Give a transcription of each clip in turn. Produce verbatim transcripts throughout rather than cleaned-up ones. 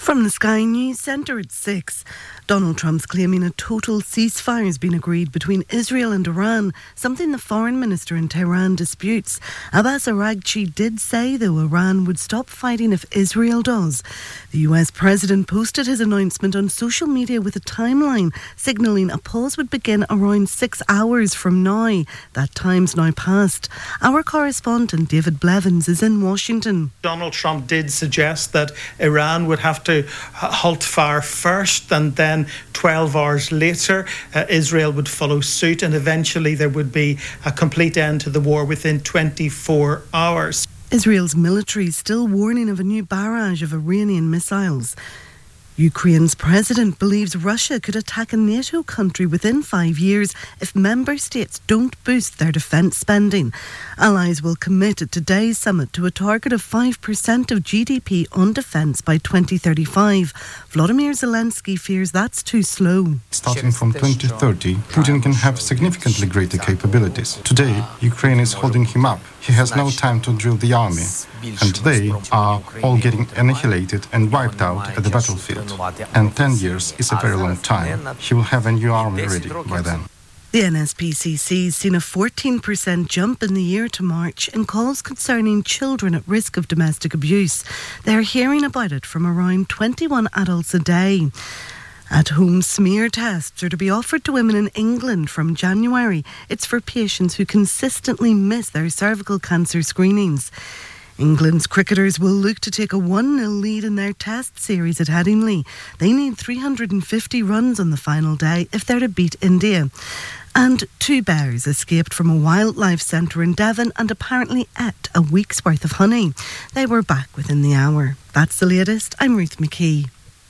From the Sky News Centre at six. Donald Trump's claiming a total ceasefire has been agreed between Israel and Iran, something the foreign minister in Tehran disputes. Abbas Araghchi did say, though, Iran would stop fighting if Israel does. The U S president posted his announcement on social media with a timeline, signalling a pause would begin around six hours from now. That time's now passed. Our correspondent David Blevins is in Washington. Donald Trump did suggest that Iran would have to halt fire first, and then twelve hours later uh, Israel would follow suit, and eventually there would be a complete end to the war within twenty-four hours. Israel's military is still warning of a new barrage of Iranian missiles. Ukraine's president believes Russia could attack a NATO country within five years if member states don't boost their defence spending. Allies will commit at today's summit to a target of five percent of G D P on defence by twenty thirty-five. Vladimir Zelensky fears that's too slow. Starting from twenty thirty, Putin can have significantly greater capabilities. Today, Ukraine is holding him up. He has no time to drill the army, and they are all getting annihilated and wiped out at the battlefield. And ten years is a very long time. He will have a new army ready by then. The N S P C C's seen a fourteen percent jump in the year to March in calls concerning children at risk of domestic abuse. They're hearing about it from around twenty-one adults a day. At-home smear tests are to be offered to women in England from January. It's for patients who consistently miss their cervical cancer screenings. England's cricketers will look to take a one nil lead in their test series at Headingley. They need three hundred fifty runs on the final day if they're to beat India. And two bears escaped from a wildlife centre in Devon and apparently ate a week's worth of honey. They were back within the hour. That's the latest. I'm Ruth McKee.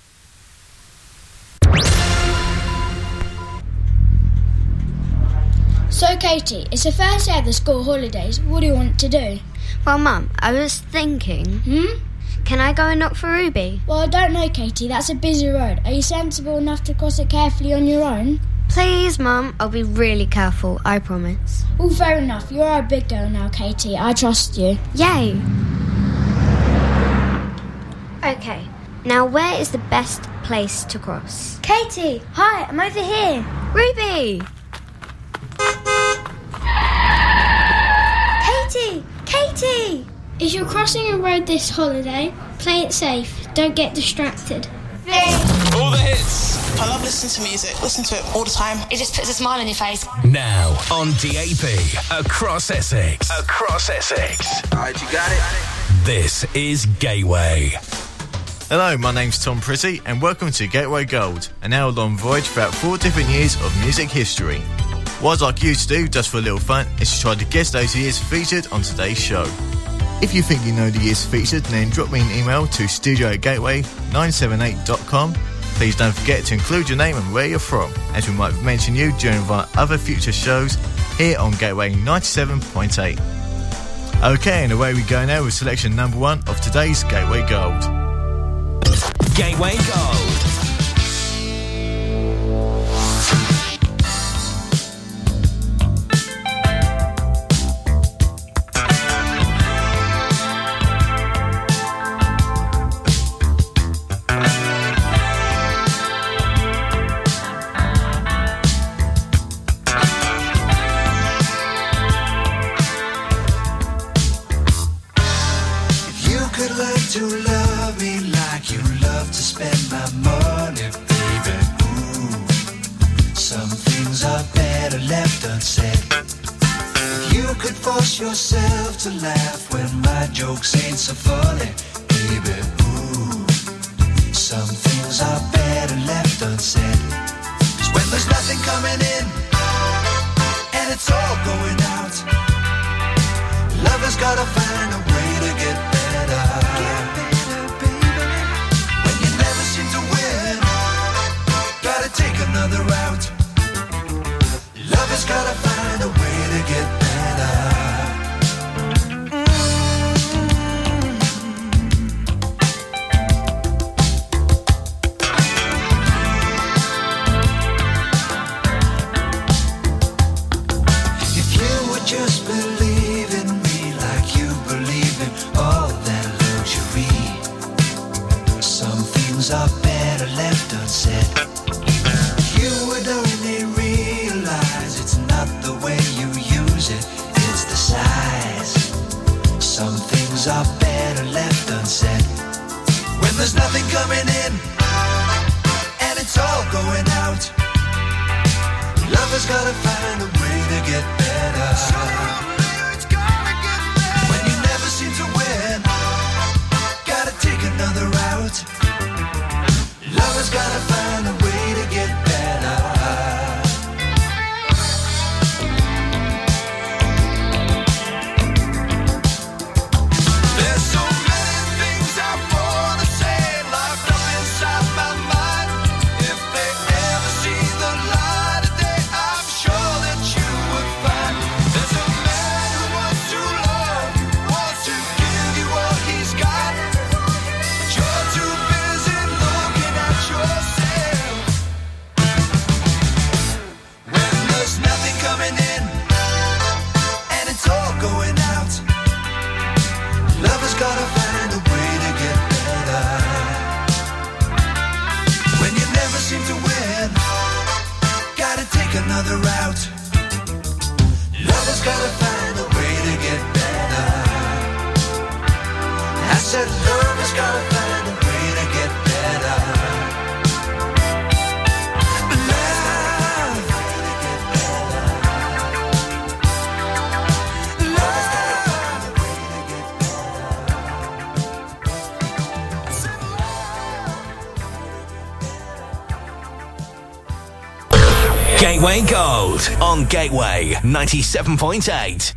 So, Katie, it's the first day of the school holidays. What do you want to do? Well, Mum, I was thinking... Hmm? Can I go and knock for Ruby? Well, I don't know, Katie. That's a busy road. Are you sensible enough to cross it carefully on your own? Please, Mum. I'll be really careful, I promise. Well, fair enough. You're a big girl now, Katie. I trust you. Yay! Okay, now where is the best place to cross? Katie! Hi, I'm over here. Ruby! Katie! Katie! If you're crossing a road this holiday, play it safe. Don't get distracted. All the hits. I love listening to music. Listen to it all the time. It just puts a smile on your face. Now on D A B, across Essex. Across Essex. Alright, you got it? This is Gateway. Hello, my name's Tom Pretty, and welcome to Gateway Gold, an hour-long voyage throughout four different years of music history. What I'd like you to do, just for a little fun, is to try to guess those years featured on today's show. If you think you know the years featured, then drop me an email to studio at gateway nine seven eight dot com. Please don't forget to include your name and where you're from, as we might mention you during one of our other future shows here on Gateway ninety-seven point eight. Okay, and away we go now with selection number one of today's Gateway Gold. Gateway Gold. Yourself to laugh when my jokes ain't so funny, baby. Ooh, some things are better left unsaid. 'Cause when there's nothing coming in and it's all going out, love has gotta find a way to get better. Get better, baby. When you never seem to win, gotta take another route. Love has gotta find a way to get better. things are better left unsaid. You would only realize it's not the way you use it, it's the size. Some things are better left unsaid. When there's nothing coming in and it's all going out, love has gotta find a way to get better. When you never seem to win, gotta take another route. Love has gotta find a way to get better. There's so many things I wanna say locked up inside my mind. If they ever see the light of day, I'm sure that you would find there's a man who wants to love, wants to give you what he's got, but you're too busy looking at yourself. When there's nothing coming in and it's all going out, love has gotta find a way to get better. When you never seem to win, gotta take another route. Love has gotta find a way to get better. I said love has gotta find a way to get better. Love, Gateway Gold on Gateway ninety-seven point eight.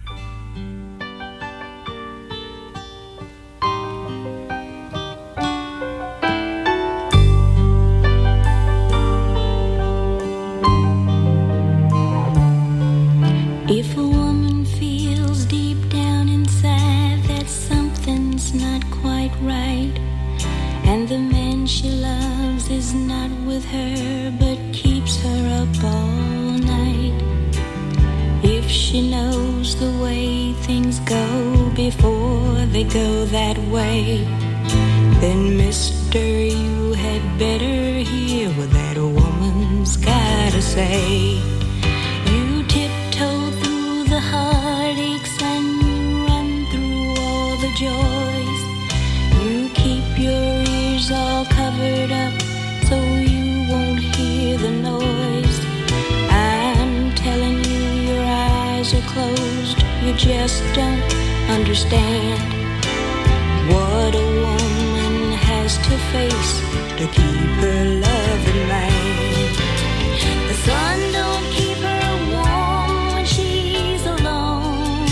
If a woman feels deep down inside that something's not quite right, and the man she loves is not with her but keeps her up all night, if she knows the way things go before they go that way, then mister, you had better hear what that woman's gotta say. You tiptoe through the heartaches and you run through all the joys. You keep your ears all covered up so you won't hear the noise. I'm telling you, your eyes are closed. You just don't understand what a woman has to face to keep her love in mind. The sun don't keep her warm when she's alone.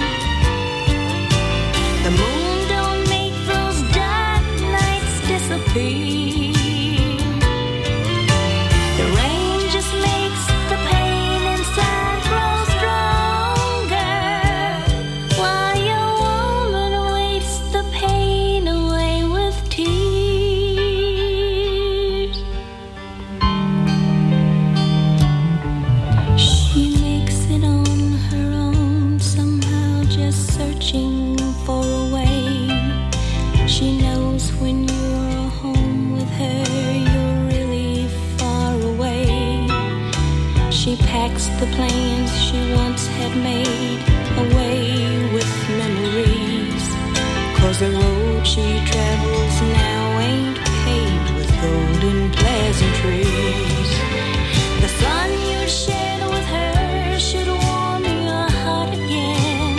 The moon don't make those dark nights disappear. The rain just makes the pain inside grow stronger, while your woman wastes the pain away with tears. She makes it on her own, somehow just searching for a way. She knows when you're home with her, you're really far away. She packs the plans she once had made away with memories, 'cause the road she travels now ain't paved with golden pleasantries. The sun you shared with her should warm your heart again.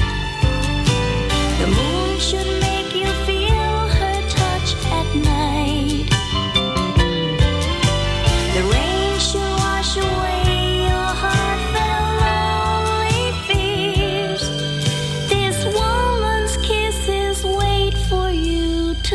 The moon should make you feel her touch at night. The rain should wash away your heartfelt lonely fears. This woman's kisses wait for you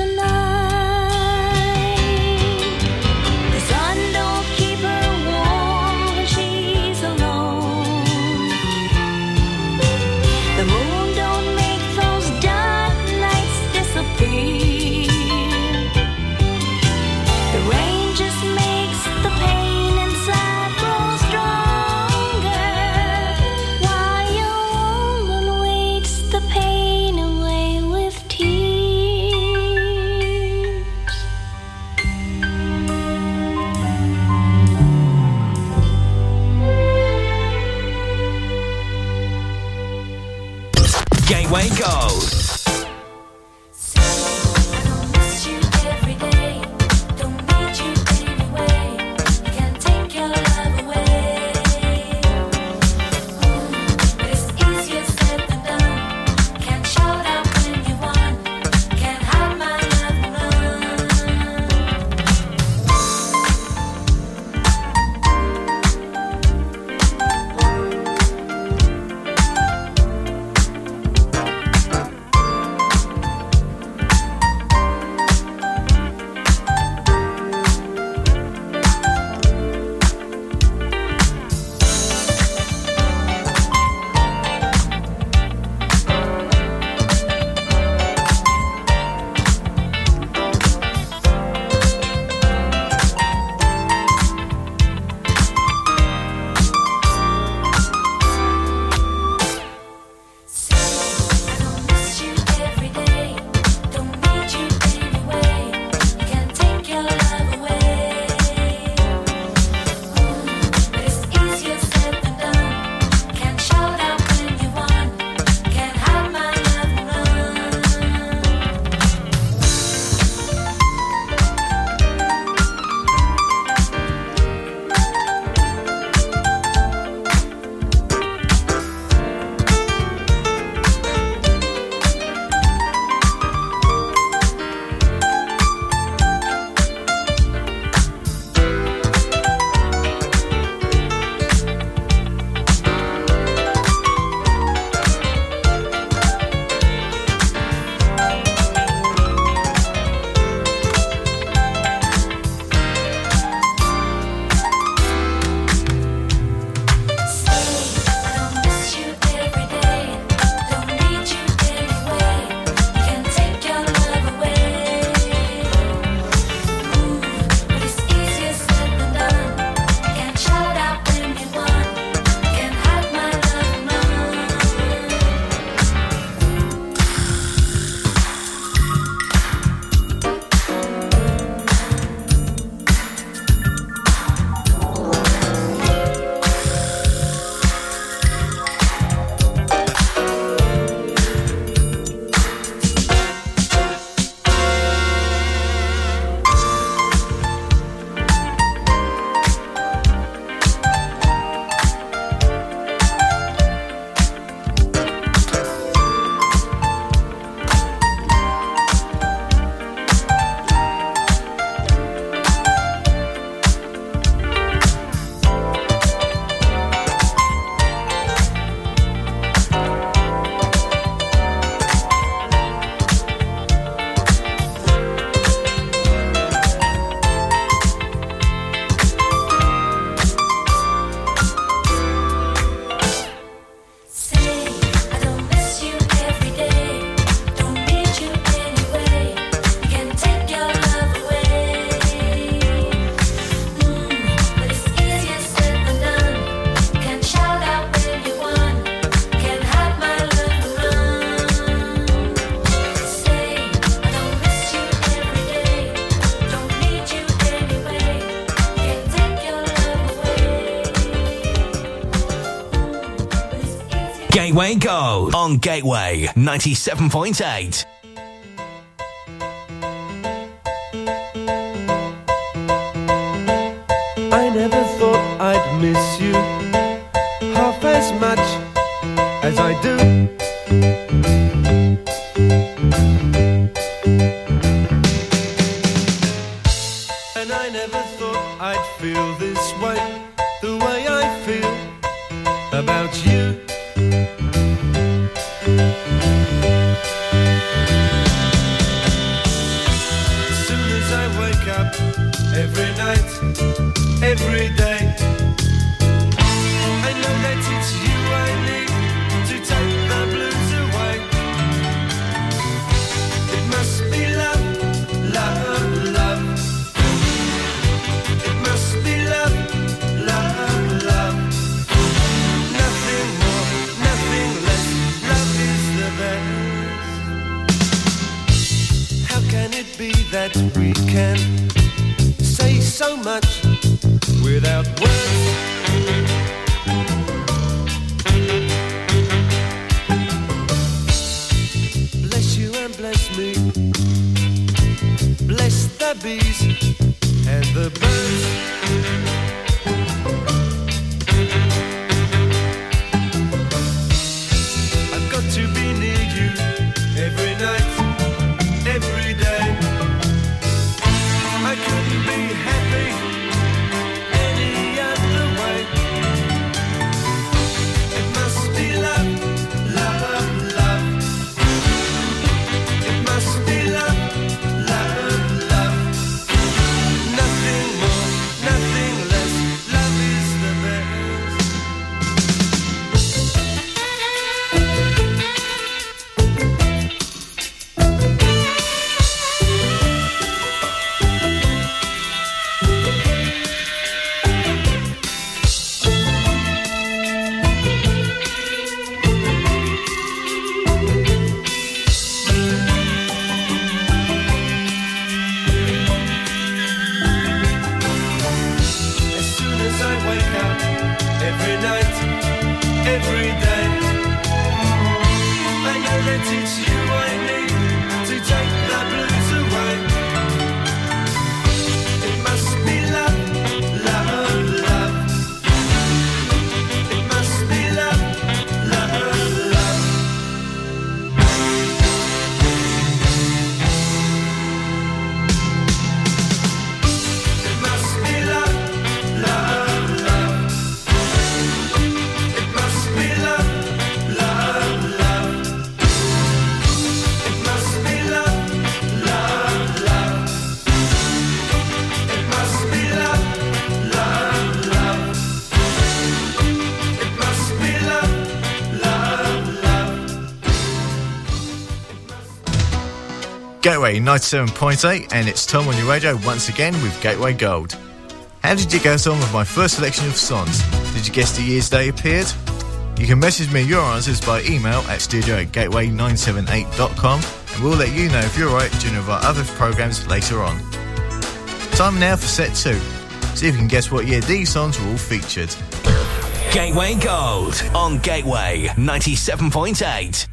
Gateway Gold. Gateway Gold on Gateway ninety-seven point eight. I never thought I'd miss you half as much as I do. And I never thought I'd feel this way, the way I feel about you. As soon as I wake up, every night, every day, I know that it's you I need to take the blues away. It must be love, love, love. It must be love, love, love. Nothing more, nothing less. Love is the best. How can it be that we can say so much without words? the bees and the birds. I've got to be near you every night, every day. I couldn't be happy any other way. It must be love, love, love. It must be love, love, love. Nothing more, nothing less. Love is the Gateway ninety-seven point eight, and it's Tom on your radio once again with Gateway Gold. How did you get on with my first selection of songs? Did you guess the years they appeared? You can message me your answers by email at studio at gateway nine seven eight dot com, and we'll let you know if you're right during one of our other programmes later on. Time now for set two. See if you can guess what year these songs were all featured. Gateway Gold on Gateway ninety-seven point eight.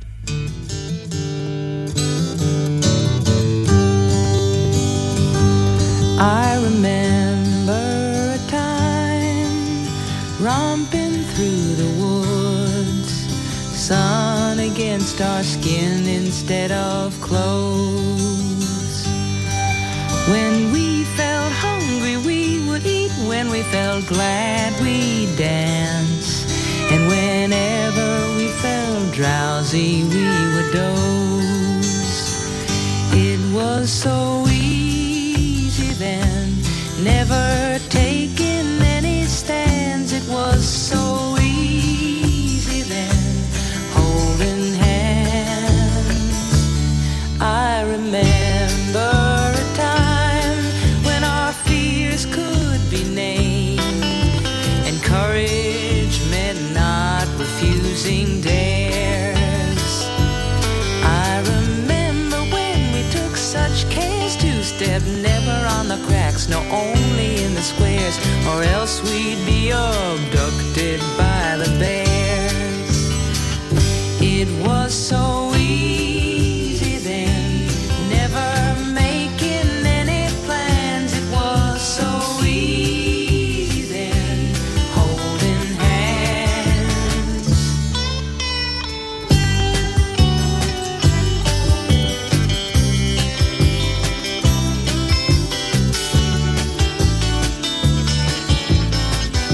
I remember a time romping through the woods, sun against our skin instead of clothes. When we felt hungry we would eat, when we felt glad we'd dance, and whenever we felt drowsy we would doze. It was so easy then, never taking any stands. It was so easy then, holding hands. I remember a time when our fears could be named, and courage meant not refusing dares. I remember when we took such cares to step never on the cracks, no, only in the squares, or else we'd be abducted by the bears. It was so easy then, never making any plans. It was so easy then, holding hands.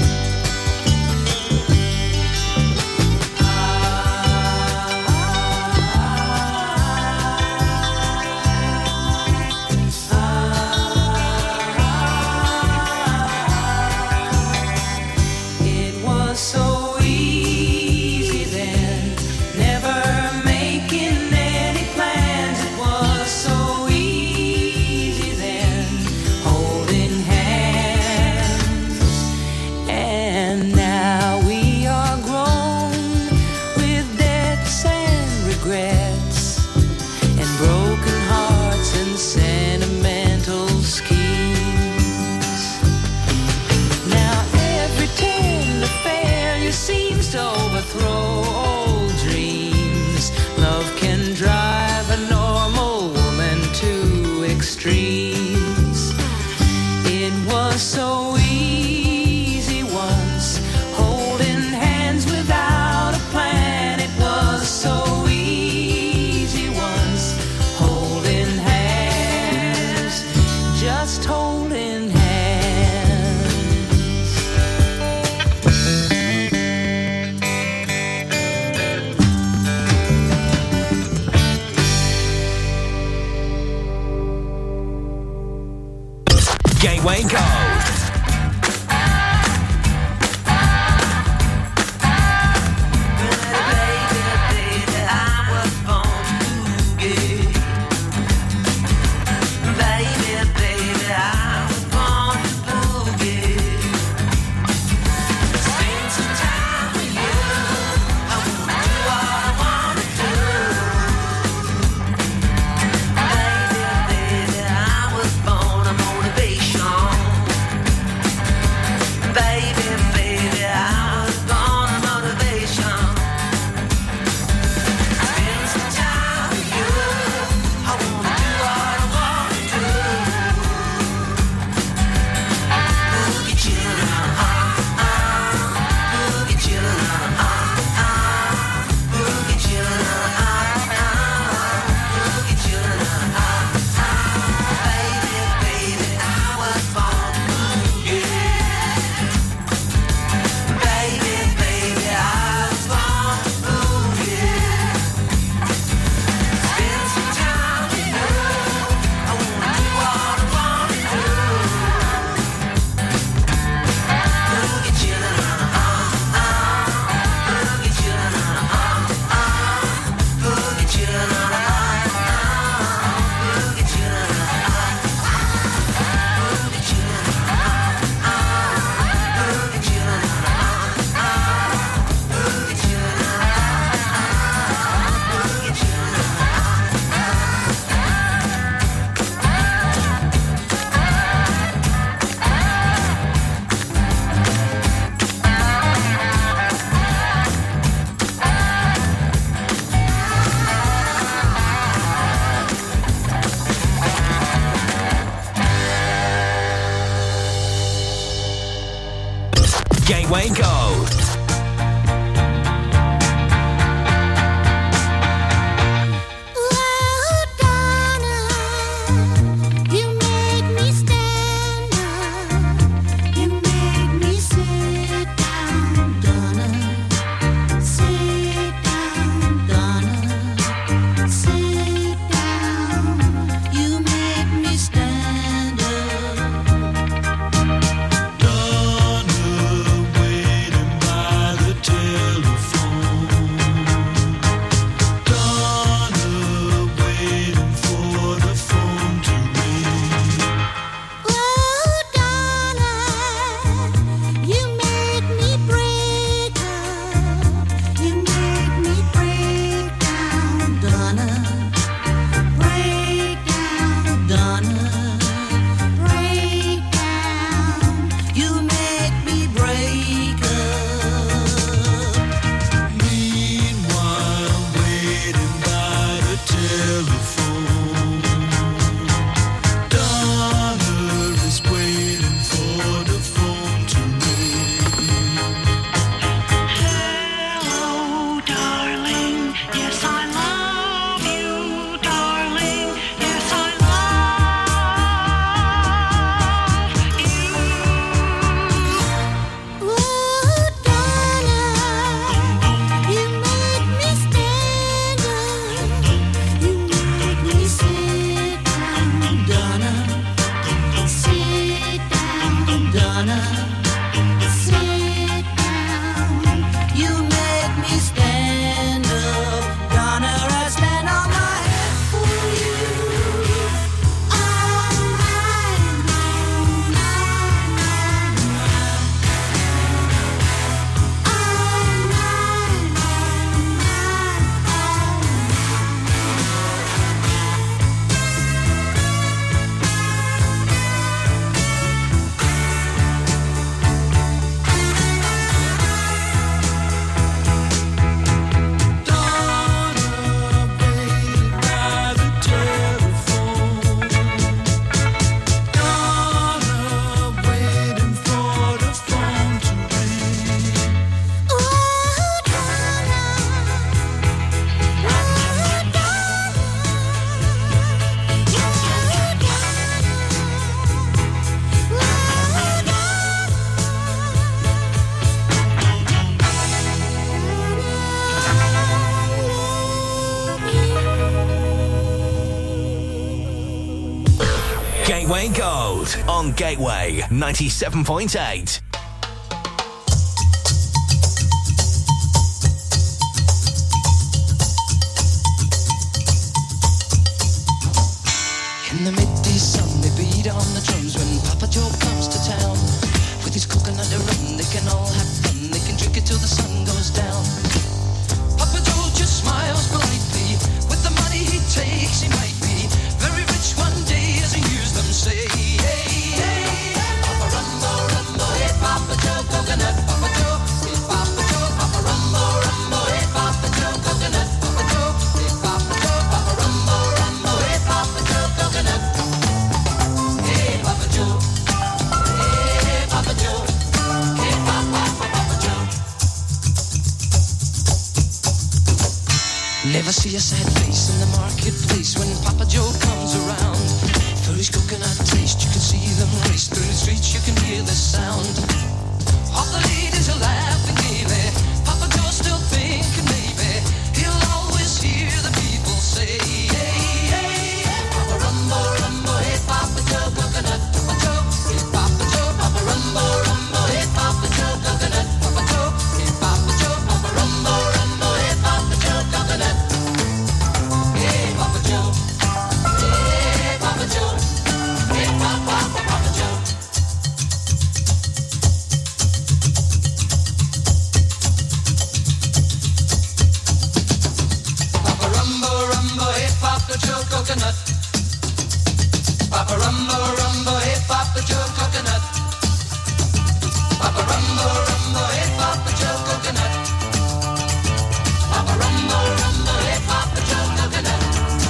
Ah, just holding hands. Gateway Gold. Gateway Gold. Gateway Gold on Gateway ninety-seven point eight. In the midday sun, they beat on the drums when Papa Joe comes to town. With his coconut rum, they can all have fun. They can drink it till the sun goes down. Papa Joe just smiles politely. With the money he takes, he might be very rich one day, as he hears them say. Hey, hey, hey, Papa Rumbo, Rumbo, hey, Papa Joe, coconut, Papa Joe, hey, Papa Joe, Papa Rumbo, Rumbo, hey, Papa Joe, coconut, Papa Joe, hey, Papa Joe, Papa Rumbo, Rumbo, hey, Papa Joe, coconut. Hey, Papa Joe, hey, Papa Joe, hey, Papa, Papa Joe. Never see a sad face in the marketplace when Papa Joe comes around. For his coconut taste, you can see them race through the streets, you can hear the sound. All the ladies are laughing gaily. Papa Joe's still thinking maybe he'll always hear the people say, hey, hey, hey, Papa Rumbo, Rumbo, hey, Papa Joe, coconut, Papa Joe, hey, Papa Joe, Papa Rumbo, Rumbo, hey, Papa Joe, coconut, Papa Joe, hey, Papa Joe, Papa Rumbo, Rumbo, hey, Papa Joe, coconut. Hey, Papa Joe, hey, Papa Joe, hey, Papa, Papa Joe. Papa Rumbo, Rumbo, hey, Papa Joe, coconut. Papa Rumbo, Rumbo, hey, Papa Joe, coconut. Papa Rumbo, Rumbo, hey, Papa Joe, coconut. Papa Rumbo, Rumbo, hey, Papa Joe, coconut.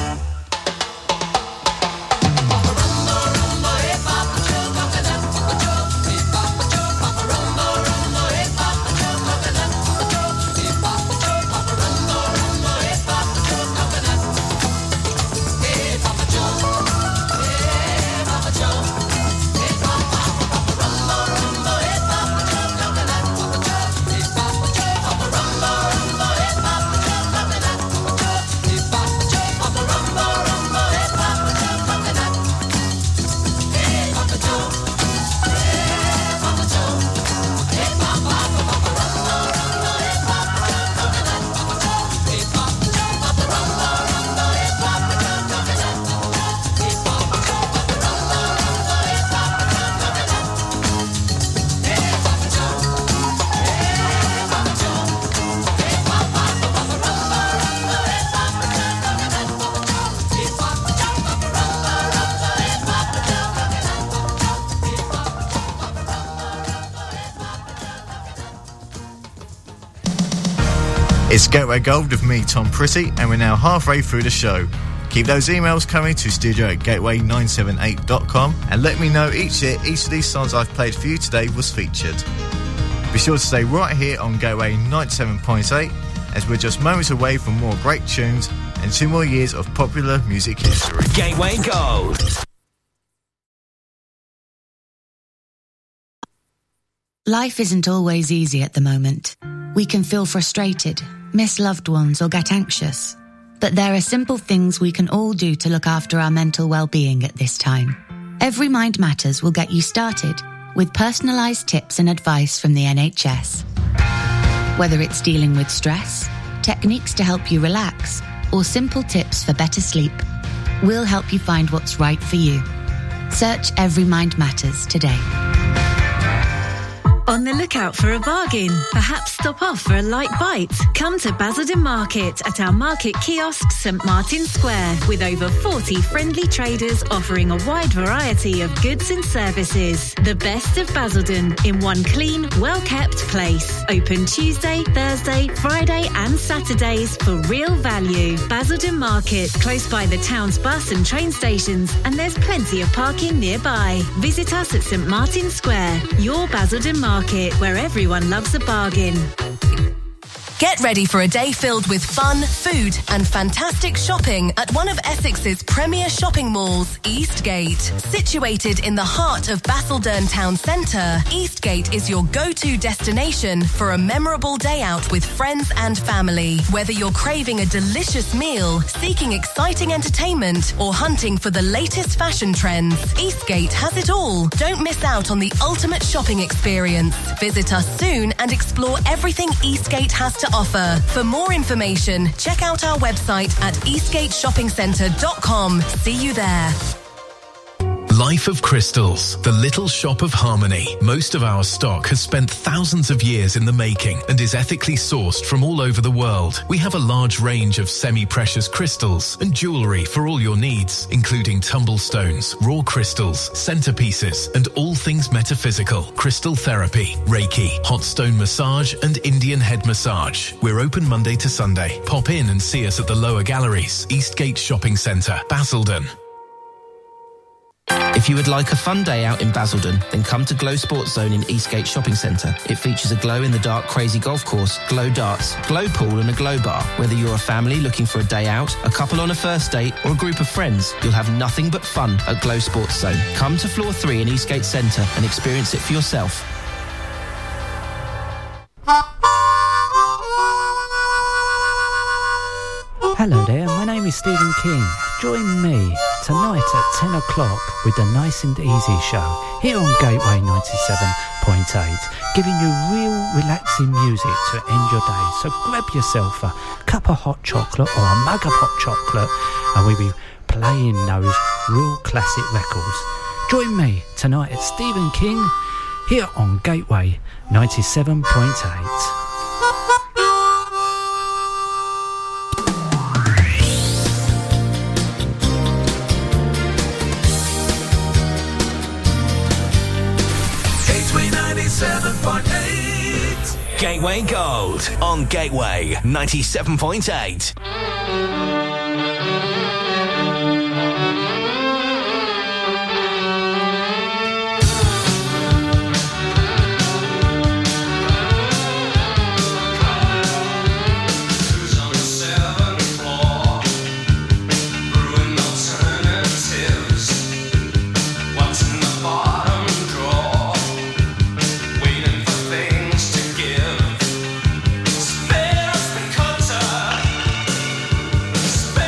Papa Rumbo, Rumbo, hey, Papa Joe, coconut. Papa Joe, hey, Papa Joe, Papa Rumbo, Rumbo, hey, Papa Joe, coconut. Papa Joe, hey, Papa Joe, Papa Rumbo, Rumbo, hey, Papa Joe, coconut. Hey, Papa Joe, hey, Papa Joe, hey, Papa, Papa Rumbo, Rumbo, hey, Papa Joe, coconut. Papa Joe, hey, Papa Joe, Papa Rumbo, Rumbo, hey, Papa Joe, coconut. Papa Joe, hey, Papa Joe, Papa Rumbo, Rumbo, hey, Papa Joe, coconut. Hey, Papa Joe, hey, Papa Joe, hey, Papa, Papa Rumbo, Rumbo, hey, Papa Joe, coconut. Papa Joe, hey, Papa Joe, Papa Rumbo, Rumbo, hey, Papa Joe, coconut. Hey, Papa Joe, Papa Rumbo, Rumbo, hey, Papa Joe, coconut. Hey, Papa Joe, hey, Papa Joe, hey, Papa, Papa Rumbo, Rumbo, hey, Papa Joe, coconut. Papa Joe, hey, Papa Joe, Papa Rumbo, Rumbo, hey, Papa Joe, coconut. Papa Joe, hey, Papa Joe, Papa Rumbo, Rumbo, hey, Papa Joe, coconut. It's Gateway Gold with me, Tom Pretty, and we're now halfway through the show. Keep those emails coming to studio at gateway nine seven eight dot com and let me know each year each of these songs I've played for you today was featured. Be sure to stay right here on Gateway ninety-seven point eight as we're just moments away from more great tunes and two more years of popular music history. Gateway Gold. Life isn't always easy at the moment. We can feel frustrated, miss loved ones, or get anxious. But there are simple things we can all do to look after our mental well-being at this time. Every Mind Matters will get you started with personalised tips and advice from the N H S. Whether it's dealing with stress, techniques to help you relax, or simple tips for better sleep, we'll help you find what's right for you. Search Every Mind Matters today. On the lookout for a bargain? Perhaps stop off for a light bite? Come to Basildon Market at our market kiosk, St Martin Square, with over forty friendly traders offering a wide variety of goods and services. The best of Basildon in one clean, well-kept place. Open Tuesday, Thursday, Friday and Saturdays for real value. Basildon Market, close by the town's bus and train stations, and there's plenty of parking nearby. Visit us at St Martin Square, your Basildon Market, where everyone loves a bargain. Get ready for a day filled with fun, food and fantastic shopping at one of Essex's premier shopping malls, Eastgate. Situated in the heart of Basildon Town Centre, Eastgate is your go-to destination for a memorable day out with friends and family. Whether you're craving a delicious meal, seeking exciting entertainment or hunting for the latest fashion trends, Eastgate has it all. Don't miss out on the ultimate shopping experience. Visit us soon and explore everything Eastgate has to offer. For more information, check out our website at eastgate shopping centre dot com. See you there. Life of Crystals, the little shop of harmony. Most of our stock has spent thousands of years in the making and is ethically sourced from all over the world. We have a large range of semi-precious crystals and jewellery for all your needs, including tumblestones, raw crystals, centerpieces, and all things metaphysical, crystal therapy, Reiki, hot stone massage, and Indian head massage. We're open Monday to Sunday. Pop in and see us at the lower galleries, Eastgate Shopping Centre, Basildon. If you would like a fun day out in Basildon, then come to Glow Sports Zone in Eastgate Shopping Centre. It features a glow-in-the-dark crazy golf course, glow darts, glow pool and a glow bar. Whether you're a family looking for a day out, a couple on a first date or a group of friends, you'll have nothing but fun at Glow Sports Zone. Come to floor three in Eastgate Centre and experience it for yourself. Hello there, my name is Stephen King. Join me tonight at ten o'clock with the Nice and Easy Show here on Gateway ninety-seven point eight, giving you real relaxing music to end your day. So grab yourself a cup of hot chocolate or a mug of hot chocolate and we'll be playing those real classic records. Join me tonight at Stephen King here on Gateway ninety-seven point eight. ninety-seven point eight Gateway Gold on Gateway ninety-seven point eight. Spare us the cutter.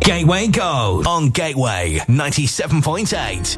Gateway Gold on Gateway ninety-seven point eight.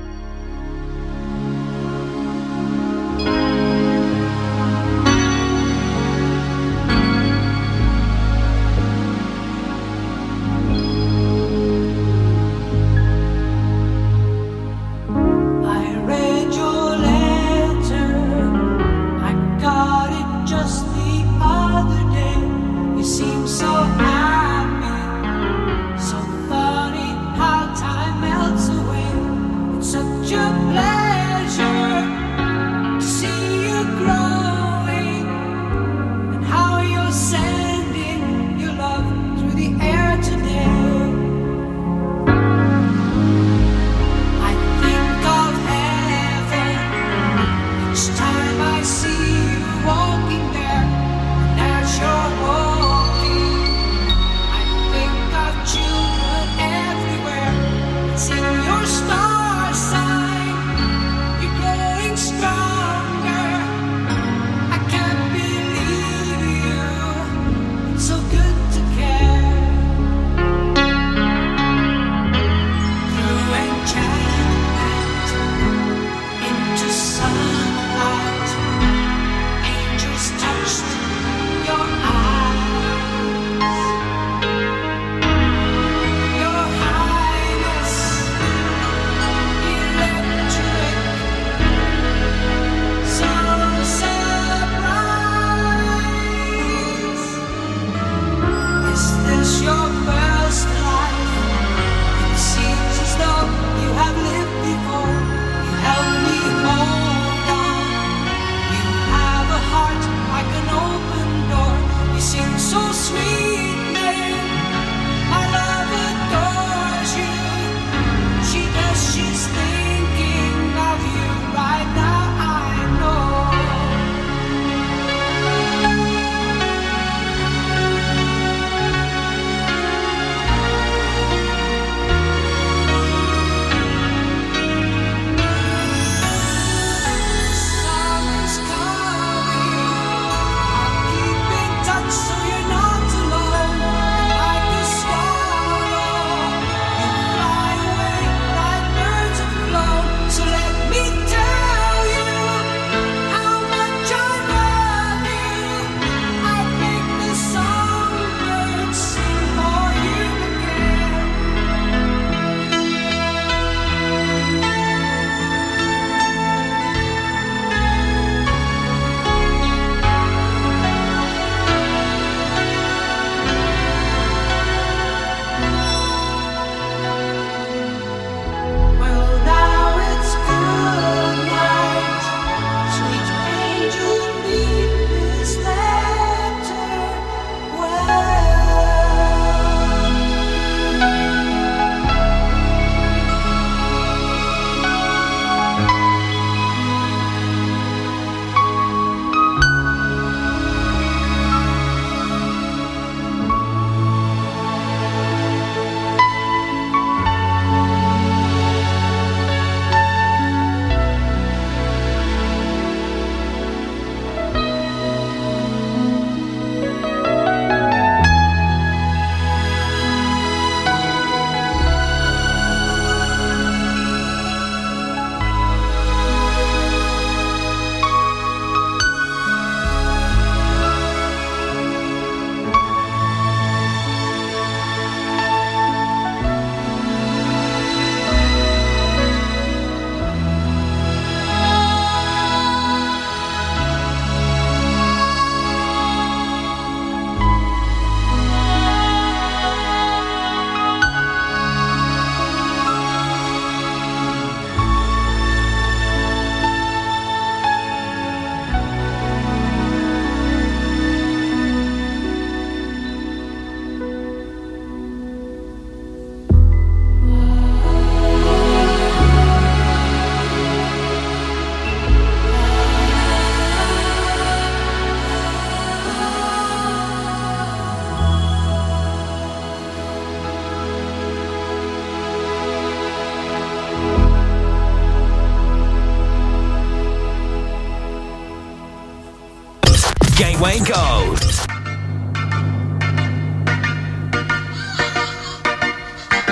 Gateway Gold.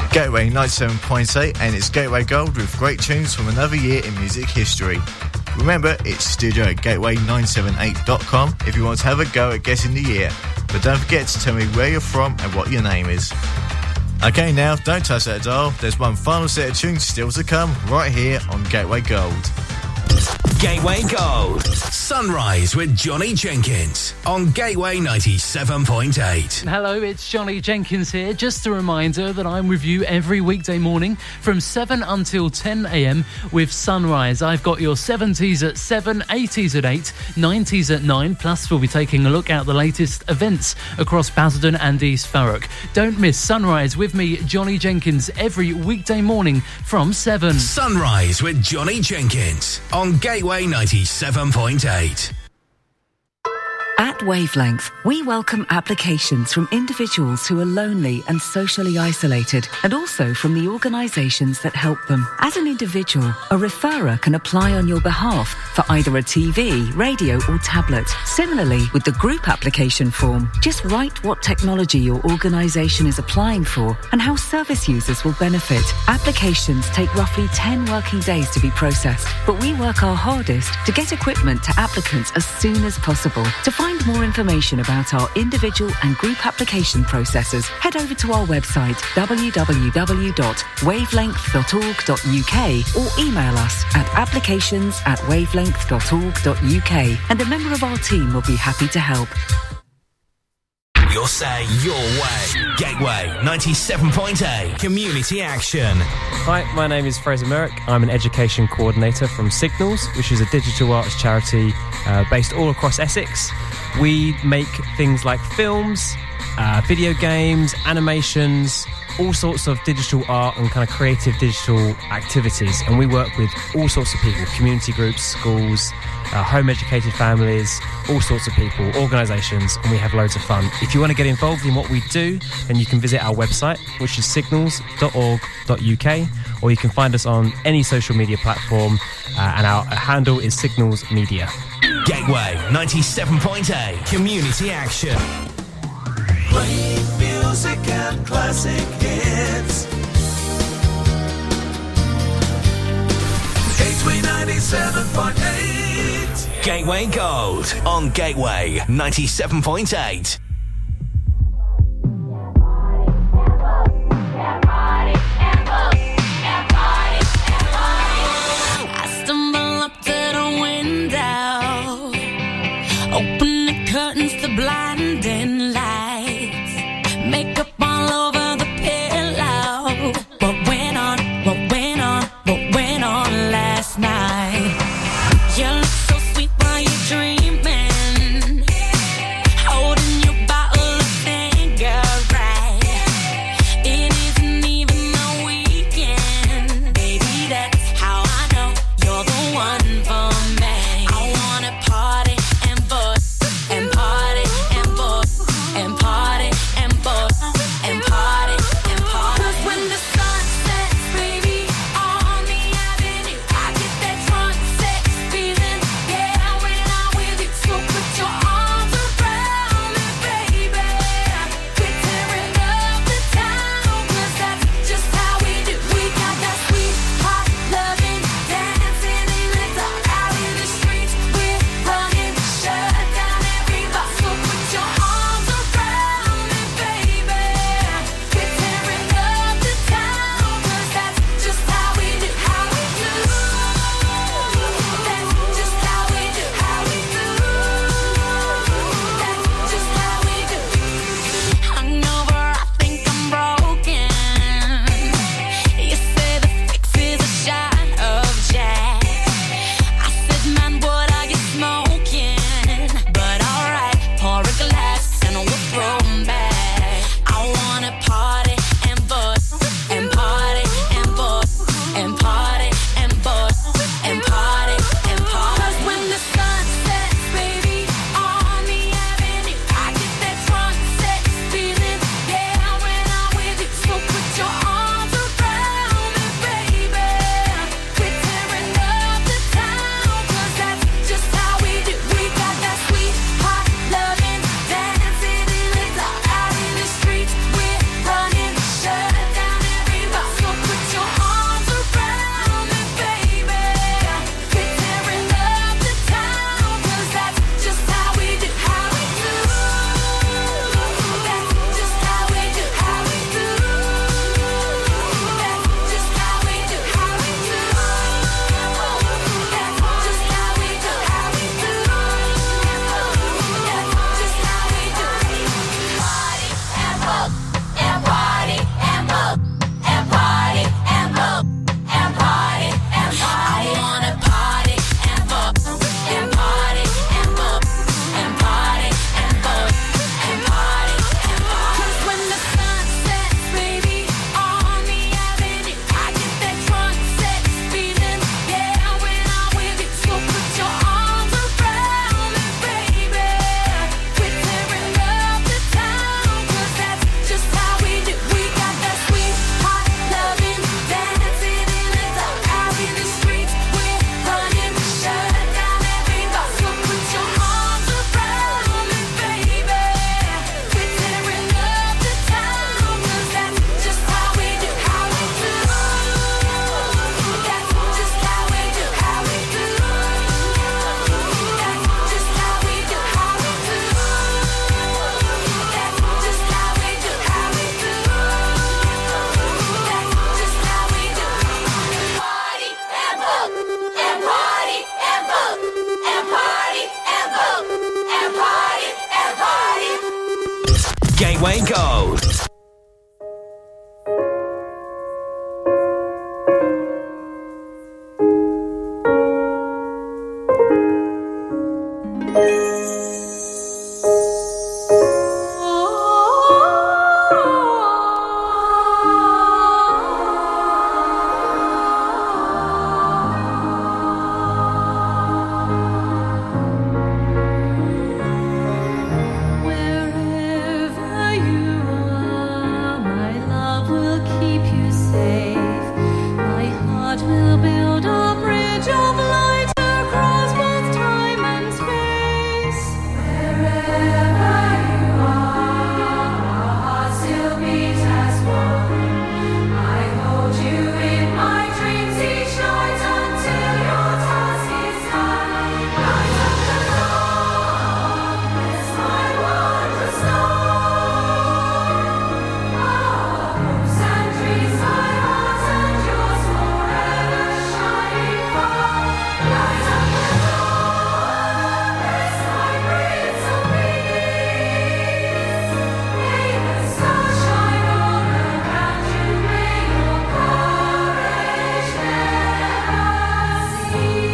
Gateway ninety-seven point eight, and it's Gateway Gold with great tunes from another year in music history. Remember, it's studio at gateway nine seven eight dot com if you want to have a go at guessing the year. But don't forget to tell me where you're from and what your name is. Okay, now, don't touch that dial. There's one final set of tunes still to come right here on Gateway Gold. Gateway Gold. Sunrise with Johnny Jenkins on Gateway ninety-seven point eight. Hello, it's Johnny Jenkins here. Just a reminder that I'm with you every weekday morning from seven until ten a.m. with Sunrise. I've got your seventies at seven, eighties at eight, nineties at nine, plus we'll be taking a look at the latest events across Basildon and East Thurrock. Don't miss Sunrise with me, Johnny Jenkins, every weekday morning from seven. Sunrise with Johnny Jenkins on Gateway ninety-seven point eight. At Wavelength, we welcome applications from individuals who are lonely and socially isolated, and also from the organisations that help them. As an individual, a referrer can apply on your behalf for either a T V, radio or tablet. Similarly, with the group application form, just write what technology your organisation is applying for and how service users will benefit. Applications take roughly ten working days to be processed, but we work our hardest to get equipment to applicants as soon as possible. To find more information about our individual and group application processes, head over to our website w w w dot wavelength dot org dot u k or email us at applications at wavelength dot org dot u k, and a member of our team will be happy to help. Your say, your way. Gateway ninety-seven point eight. Community action. Hi, my name is Fraser Merrick. I'm an education coordinator from Signals, which is a digital arts charity uh, based all across Essex. We make things like films, uh, video games, animations, all sorts of digital art and kind of creative digital activities. And we work with all sorts of people, community groups, schools, uh, home-educated families, all sorts of people, organisations, and we have loads of fun. If you want to get involved in what we do, then you can visit our website, which is signals dot org dot u k, or you can find us on any social media platform, uh, and our handle is Signals Media. Gateway ninety-seven point eight. Community action. Playing music and classic hits. Gateway ninety-seven point eight. Gateway Gold on Gateway ninety-seven point eight. I stumble up to the window, open the curtains to blinding lights, makeup all over the pillow. What went on, what went on, what went on last night? You look so sweet while you're dreaming, holding your Gateway Gold. Wherever you are, my love will keep you safe. My heart will build a bridge of light across both time and space. Wherever you are, our hearts still beat as one. I hold you in my dreams each night until your task is done. Light up the darkness, my wondrous star. Our hopes and dreams, my heart and yours, forever shining far. Light up the darkness, my Prince of Peace. May the stars shine all around you, may your courage never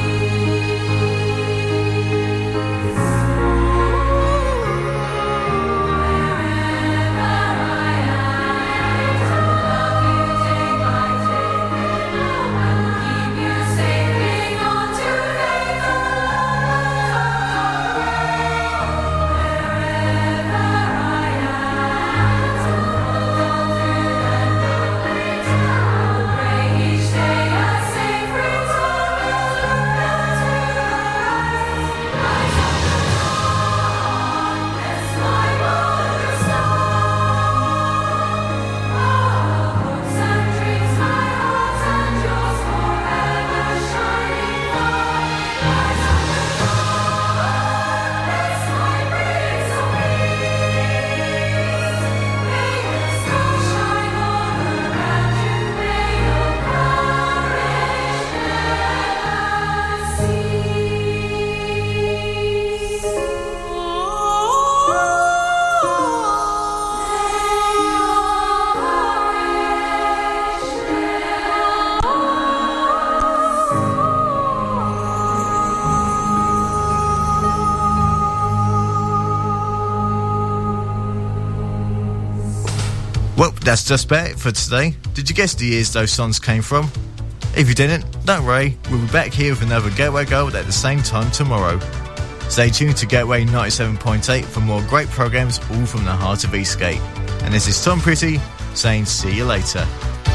Well, that's just about it for today. Did you guess the years those songs came from? If you didn't, don't worry, we'll be back here with another Gateway Gold at the same time tomorrow. Stay tuned to Gateway ninety-seven point eight for more great programmes all from the heart of Eastgate. And this is Tom Pretty saying see you later.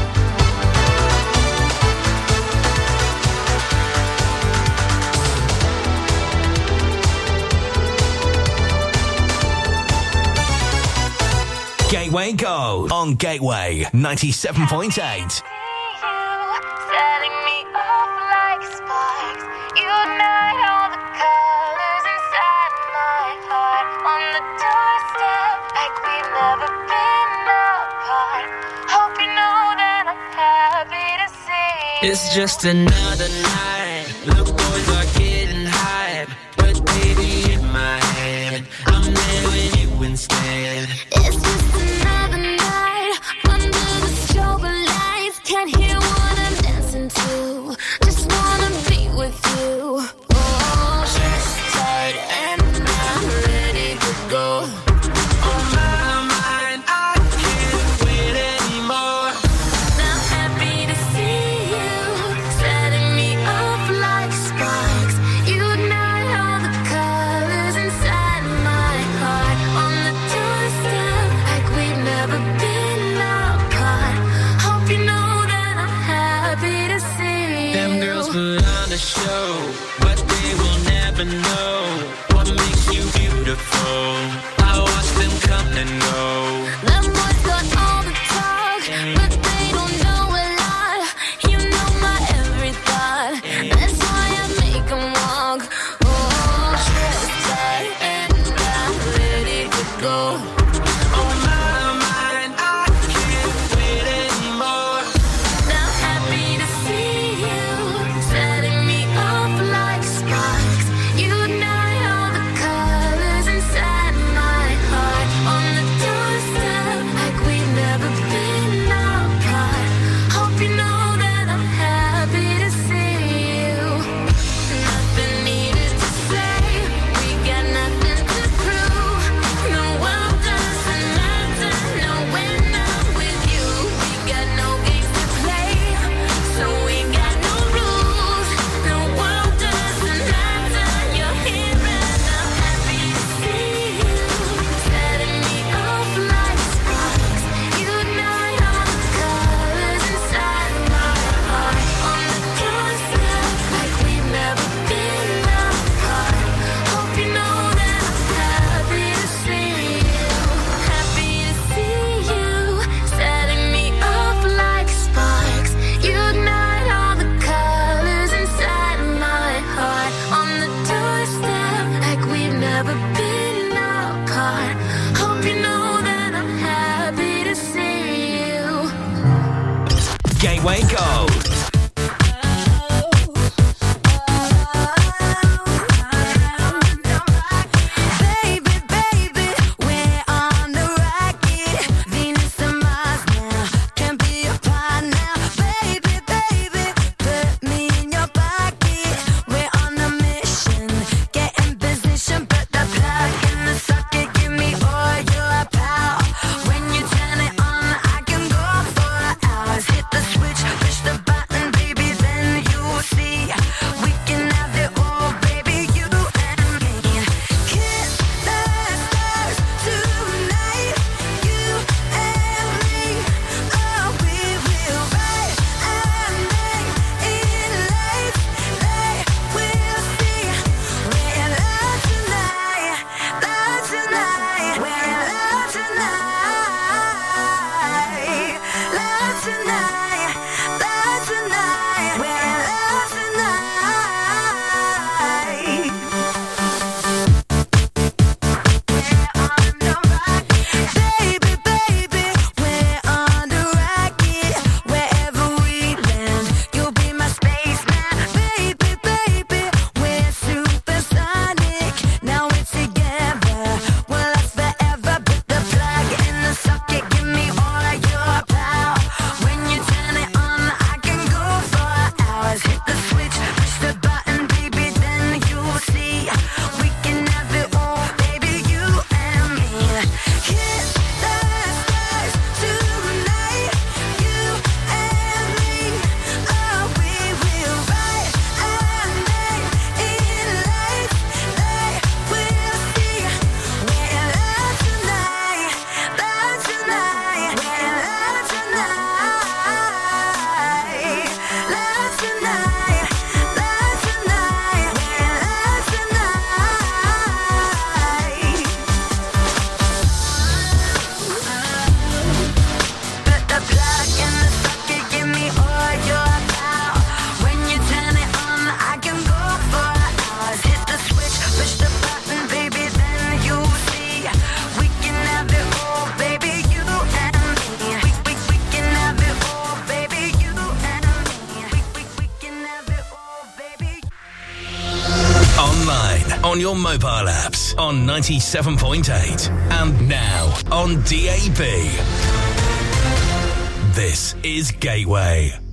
Gateway Gold on Gateway ninety-seven point eight. Setting me off like sparks. Unite all the colors inside my heart. On the doorstep, like we've never been apart. Hope you know that I'm happy to see. It's just another night. The boys are getting hype, but baby in my head, I'm there with you instead. It's just another night under the strobe lights. Can't hear what I'm dancing to. Just wanna be with you. Oh, just tight and I'm ready to go. On my mind, I can't wait anymore. I'm happy to see you, setting me off like sparks. Unite all the colors inside my heart. On the doorstep, like we've never been apart. Hope you know that I'm happy to see Them you. girls put on a show, but they will never know what makes you beautiful. I watch them come and go. Them boys got all the talk, but they don't know a lot. You know my every thought. That's why I make 'em walk. Oh, just tight and I'm ready to go. On my mind, I can't wait anymore. I'm happy to see you, setting me off like sparks. Unite all the colors inside my heart. On the doorstep. Gold. On your mobile apps on ninety-seven point eight and now on D A B. This is Gateway.